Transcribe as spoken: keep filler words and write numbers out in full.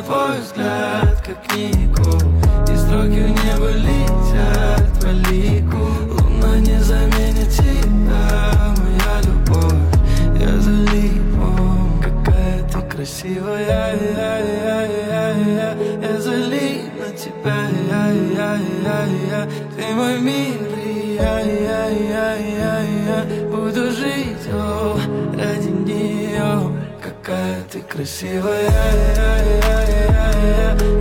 твой взгляд, как нику, и строки в небо летят по лику. Луна не заменит тебя, моя любовь. Я за липом, какая ты красивая. Я, я, я, я, я, я залип на тебя. Я, я, я, я, ты мой мир. И я, я, я, я, я буду жить, о, ради нее. Какая ты красивая. Я, я, я, я, я,